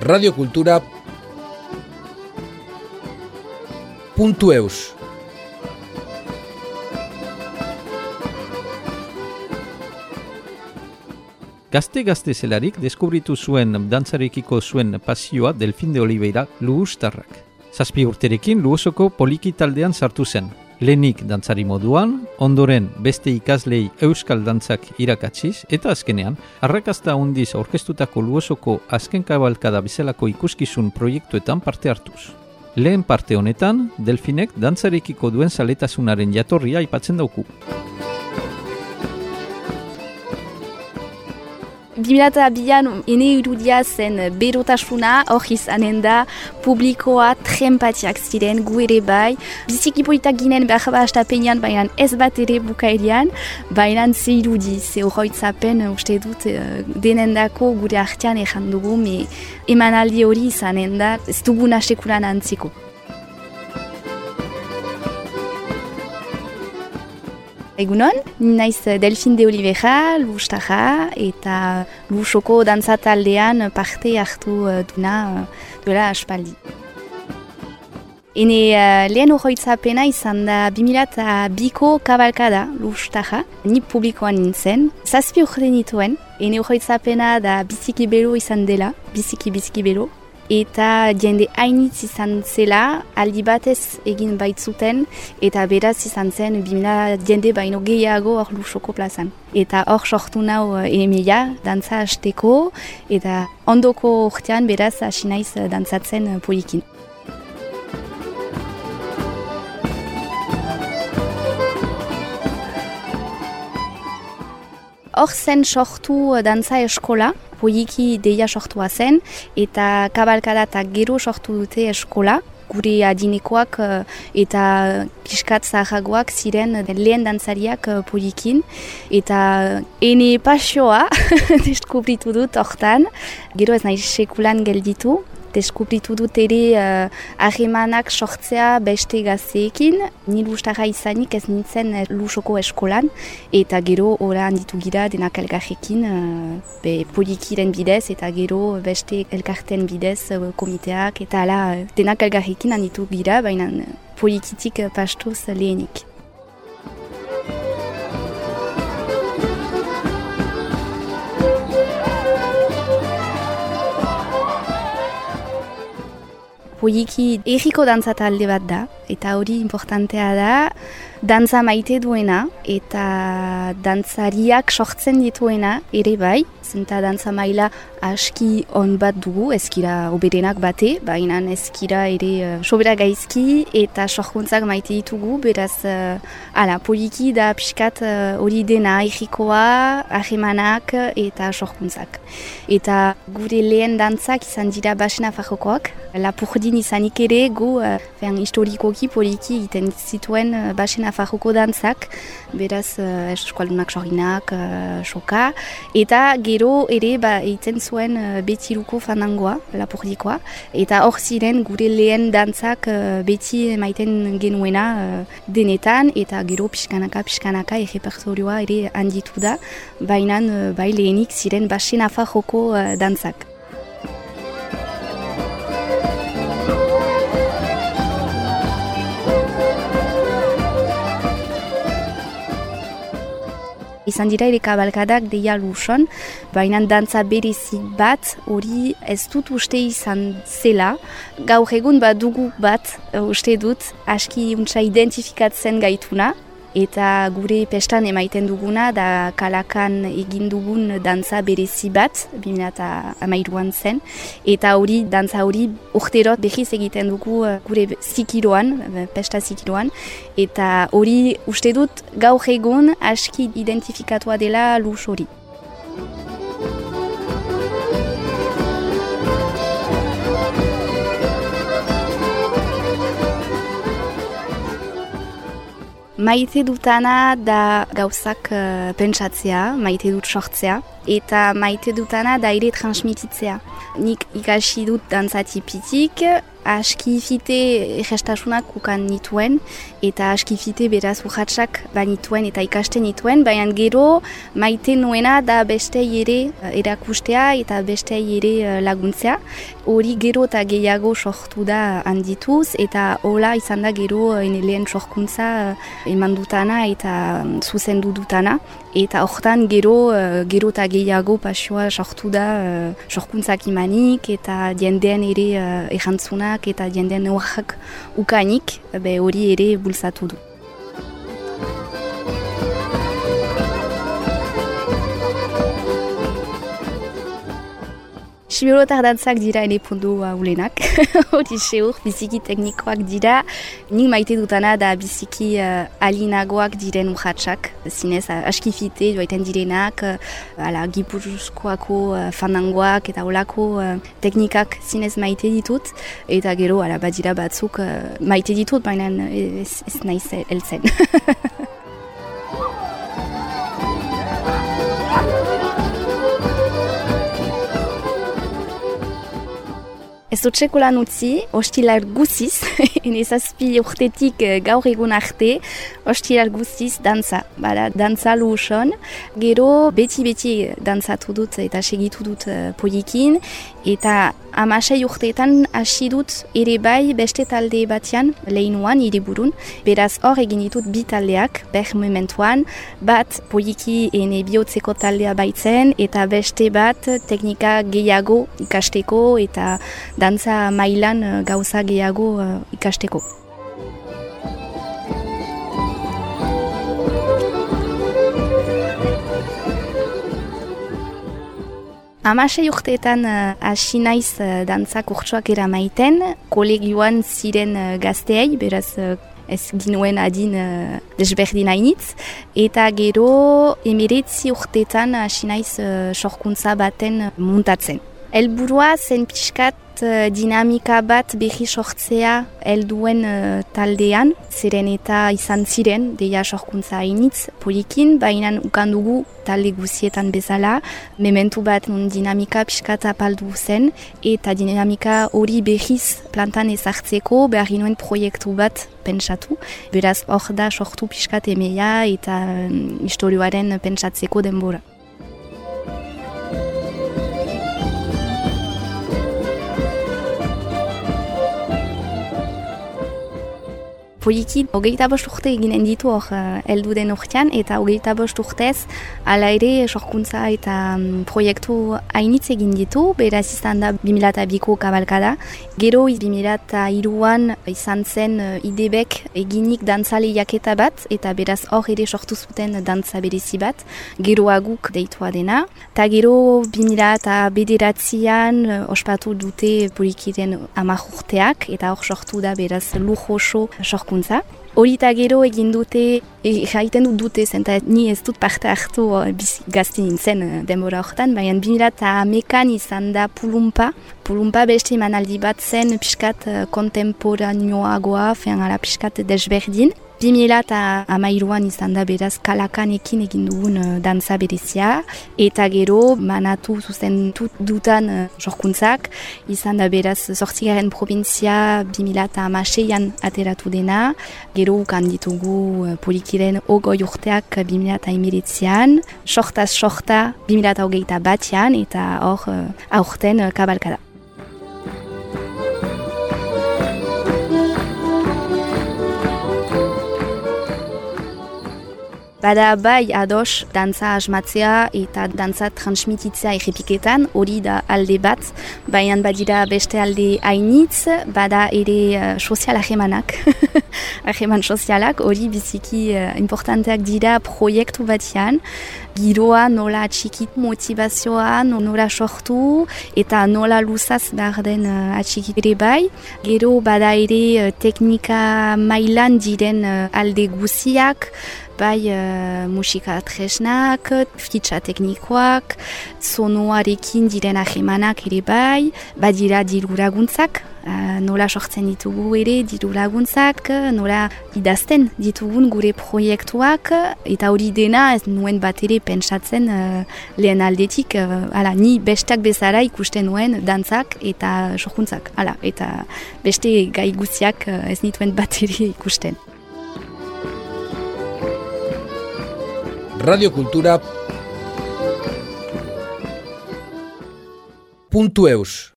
radiokultura.eus. Gazte zelarik deskubritu zuen dantzarekiko zuen pasioa Delfin de Oliveira luhustarrak. 7 urterekin Luosoko poliki taldean sartu zen. Lehenik dantzari moduan, ondoren beste ikaslei euskal dantzak irakatsiz, eta azkenean, arrakasta handiz aurkeztutako Luosoko azken kabalkada bezalako ikuskizun proiektuetan parte hartuz. Lehen parte honetan, Delfinek dantzarekiko duen zaletasunaren jatorria aipatzen dauku. 2002an ene irudia zen berotasuna, hor izanen da publikoa trenpatiak ziren gu ere bai. Biziki politak ginen behar hastapenean, baina ez bat ere bukaerian, baina ze irudi, ze horroitzapen uste dut denendako gure artean ejan dugu, emanaldi hori izanen da, ez duguna sekulan antziko. Egunon, naiz Delfin de Oliveira, luhustarra eta Luosoko dantza taldean parte hartu duela aspaldi. Ene lehen horroitzapena izan da 2002ko kabalkada luhustarra, ni publikoan nintzen. 7 urte nituen, ene horroitzapena da biziki belo izan dela, biziki belo. Eta jende hainitz izan zela, aldi batez egin baitzuten, eta beraz izan zen 2000 jende baino gehiago hor Luosoko plazan. Eta hor sortu nau emeia, dantza hasteko, eta ondoko urtean beraz hasi naiz dantzatzen polikin. Hor zen sortu dantza eskola, poliki deia sortua zen, eta kabalkada eta gero sortu dute eskola, gure adinekoak eta piskat zaharragoak ziren lehen dantzariak polikin, eta ene pasioa deskubritu dut hortan, gero ez nahi sekulan gelditu, deskubritu dut ere harremanak sortzea beste gazteekin. Ni luhustarra izanik ez nintzen Luosoko eskolan, eta gero ora handitu gira denak elkarrekin polikiren bidez, eta gero beste elkarten bidez komiteak, eta ala denak elkarrekin handitu gira, baina polikitik pastuz lehenik. Poliki erriko dantza talde bat da, eta hori importantea da, dantza maite duena eta dantzariak sortzen dituena ere bai, zenta dantza maila aski on bat dugu, ezkira oberenak bate, baina ezkira ere sobera gaizki eta sorkuntzak maite ditugu, beraz poliki da pixkat hori dena errikoa, harremanak eta sorkuntzak. Eta gure lehen dantzak izan dira Basen-Nafarroakoak, Lapurdin izanik ere gu historikoki poliki egiten zituen Basen-Nafarroko dantzak, beraz eskualdunak sorginak, soka, eta gero ere egiten zuen betiruko fandangoa, Lapurdikoa, eta hor ziren gure lehen dantzak beti emaiten genuena denetan, eta gero pixkanaka errepertorioa ere handitu da, baina bai lehenik ziren Basen-Nafarroko dantzak. Izan dira ere kabalkadak deia Luoson, baina dantza berezi bat hori ez dut uste izan zela. Gaur egun dugu bat uste dut aski untsa identifikatzen gaituna, eta gure pestan emaiten duguna da Kalakan egin dugun dantza berezi bat, 2013an zen, eta hori dantza hori urterot behiz egiten dugu gure zikiroan, pesta zikiroan, eta hori uste dut gaur egun aski identifikatua dela Luos hori. Maite dutana da gauzak pentsatzea, maite dut sortzea, eta maite dutana da ere transmititzea. Nik ikasi dut dantza tipitik, askifite egestasunak ukan nituen, eta askifite beraz urratsak banituen eta ikasten nituen, baina gero maite nuena da bestei ere erakustea eta bestei ere laguntzea. Hori gero eta gehiago sortu da handituz, eta hola izan da gero lehen sorkuntza eman dutana eta zuzendu dutana. Eta hortan gero eta gehiago pasioa sortu da sorkuntzak imanik eta jendeen ere errantzunak eta jendeen horrak ukanik, hori ere bultzatu du. Siberotar dantzak dira ere pundu haulenak, hori seur, biziki teknikoak dira. Nik maite dutana da biziki alinagoak diren urratsak, zinez askifite joaiten direnak, Gipuzkoako fandangoak eta olako teknikak zinez maite ditut, eta gero badira batzuk maite ditut, baina ez naiz heltzen. Ez dut sekulan utzi, ostilar guziz, enezazpi urtetik gaur egun arte, ostilar guziz dantza. Dantza luson, gero beti dantzatu dut eta segitu dut polikin, eta 16 urteetan hasi dut ere bai beste talde batean, lehinuan, hiriburun. Beraz hor egin ditut bi taldeak, momentuan, bat poliki ene bihotzeko taldea baitzen, eta beste bat teknika gehiago ikasteko eta dantza mailan gauza gehiago ikasteko. Hamasei urteetan hasi naiz dantza kurtsoak eramaiten, kolegioan ziren gazteei, beraz ez ginuen adin desberdin hainitz, eta gero 19 urteetan hasi naiz sorkuntza baten muntatzen. Helburua zen pixkat dinamika bat behi sortzea helduen taldean, ziren eta izan ziren, deia sorkuntza hainitz polikin, baina ukandugu talde guzietan bezala, mementu bat dinamika pixkat apaldu zen, eta dinamika hori behiz plantan ezartzeko behar ginoen proiektu bat pentsatu. Beraz hor da sortu pixkat emeia eta historioaren pentsatzeko denbora. Poliki, 25 urte eginen ditu hor heldu den urtean, eta 25 urtez ala ere sorkuntza eta proiektu hainitz egin ditu, beraz izan da 2002ko kabalkada. Gero 2003an izan zen idebek eginik dantza lehiaketa bat, eta beraz hor ere sortu zuten dantza berezi bat, geroaguk deitua dena. Ta gero 2009an ospatu dute Polikiren 10 urteak, eta hor sortu da beraz lujoso sorkuntza. Horita gero egin dute, jaiten dute zen, eta ni ez dut parte hartu gazti nintzen denbora horretan, baina 2008an izan da Pulumpa. Pulumpa beste emanaldi bat zen pixkat kontemporanioagoa, pixkat desberdin. 2013an izan da beraz Kalakanekin egin dugun dantza berezia, eta gero manatu zuzentu dutan sorkuntzak, izan da beraz 8. provintzia 2016an ateratu dena, gero ukan ditugu Polikiren 20 urteak 2019an, sortaz sorta 2021an, eta hor aurten kabalkada. Bada bai ados dantza asmatzea eta dantza transmititzea errepiketan, hori da alde bat, baina badira beste alde hainitz, bada ere sozial ahemanak, aheman sozialak, hori biziki importanteak dira proiektu batian, giroa nola atxikit motivazioa, nola sortu eta nola luzaz behar den atxikit ere bai. Gero bada ere teknika mailan diren alde guziak, bai musika tresnak, fitxa teknikoak, sonoarekin diren ahemanak ere bai, badira diru laguntzak, nola sortzen ditugu ere diru laguntzak, nola idazten ditugun gure proiektuak, eta hori dena ez nuen bat ere pentsatzen lehen aldetik, ni bestak bezala ikusten nuen dantzak eta sorkuntzak, eta beste gai guztiak ez nituen bat ere ikusten. Radiokultura.eus